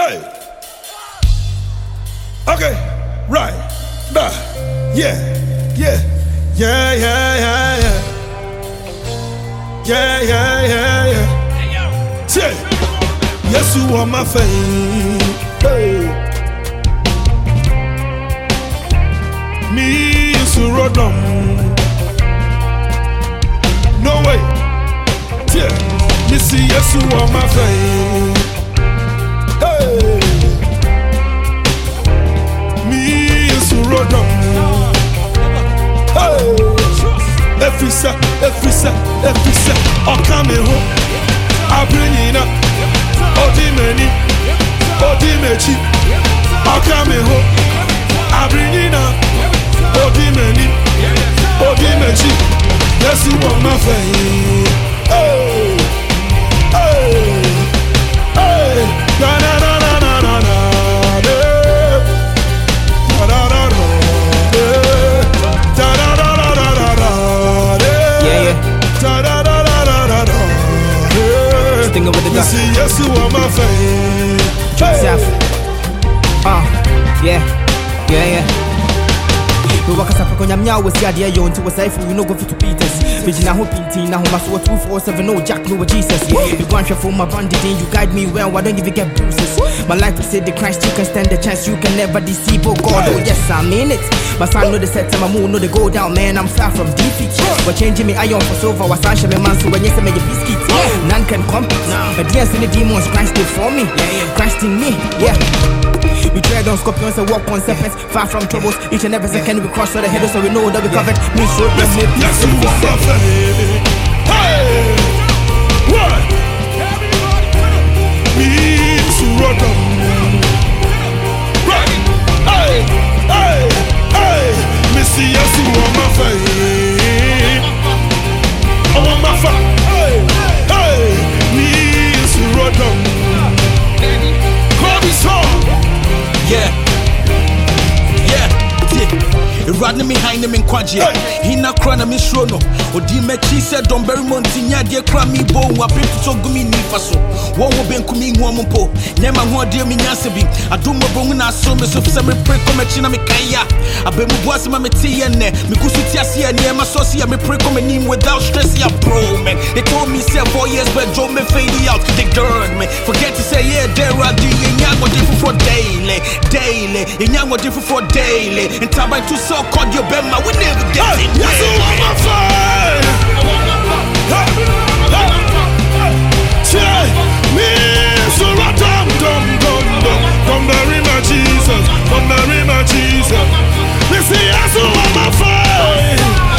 Hey. Okay. Right. Nah. Yeah. Yeah. Yeah. Yeah. Yeah. Yeah. Yeah. Yeah. Yeah. Yeah. Say. Yes, you are my fame. Hey. Me is a rodom. No way. Yeah. Me see yes, you are my fame. Hey. Me is a rodom. Hey. Every set, oh coming home. I bring it up. Odi meni, odi mechi. Oh coming home. I bring it up. Odi meni, odi mechi. Yes, you want my fame. Hey, hey, hey. Na na na na na na na. Da da da da. Da da da da da da da. Yeah, yeah. Da da da da da da da. Stinging with the guy. Yes, you want my fame. Joseph. Yeah, yeah, yeah. We walk us up on your meow with the idea you into a safe, we no go fit to beat us. Vision, I hope in now, must what 247, no Jack, no Jesus. You want your for my bandit, you guide me well, why don't you get bruises? My life is said the Christ, you can stand the chance, you can never deceive, oh God, oh yes, I mean it. My son know the set to my moon, know the go down, man, I'm far from defeat. We're changing me iron for silver, was Sasha, my man, so when you say, make a biscuit, none can compete. But yes, in the demons, Christ did for me, Christ in me, yeah. We tread on scorpions and walk on serpents, far from troubles. Each and every second we cross all the headers, so we know that we covered. Me so yes, you want my fame. Hey, what? Me to rodom. Right. Hey, hey, hey. Me see yes, you want my fame. I want my fame. Hey, hey. Me to rodom. Call me song. Yeah, yeah, running behind him in Quadia. He not crying a miss Rono. Or Dimechi said, Don't bury Montigna, dear Crammy Bone, what people so gummy nifaso. One will be coming one po. Nema one dear Minasabi. I do my bone as so much of some pre comachina Mikaya. I be was my tea and Mikusitia near my socia me pre coming without stress. Ya bro, man. They told me 4 years, but Joe me fade out. They turned me. Forget to say, yeah, there are the young different for daily. And young different for daily. And time by two so called your bema, we never get it. Yes, you want my fame. Me so dum dum dum dum. Come bury my Jesus. Come bury my Jesus. Me see yes, you want my fame.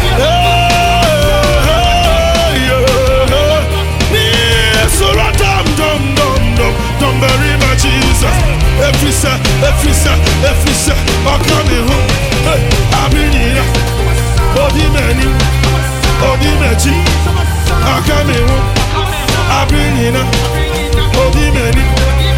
Me so dum dum dum dum. Come bury my Jesus. Every set, oh coming home. I bring it up. Odi meni, odi mechi. I coming home. I bring it up. Odi meni,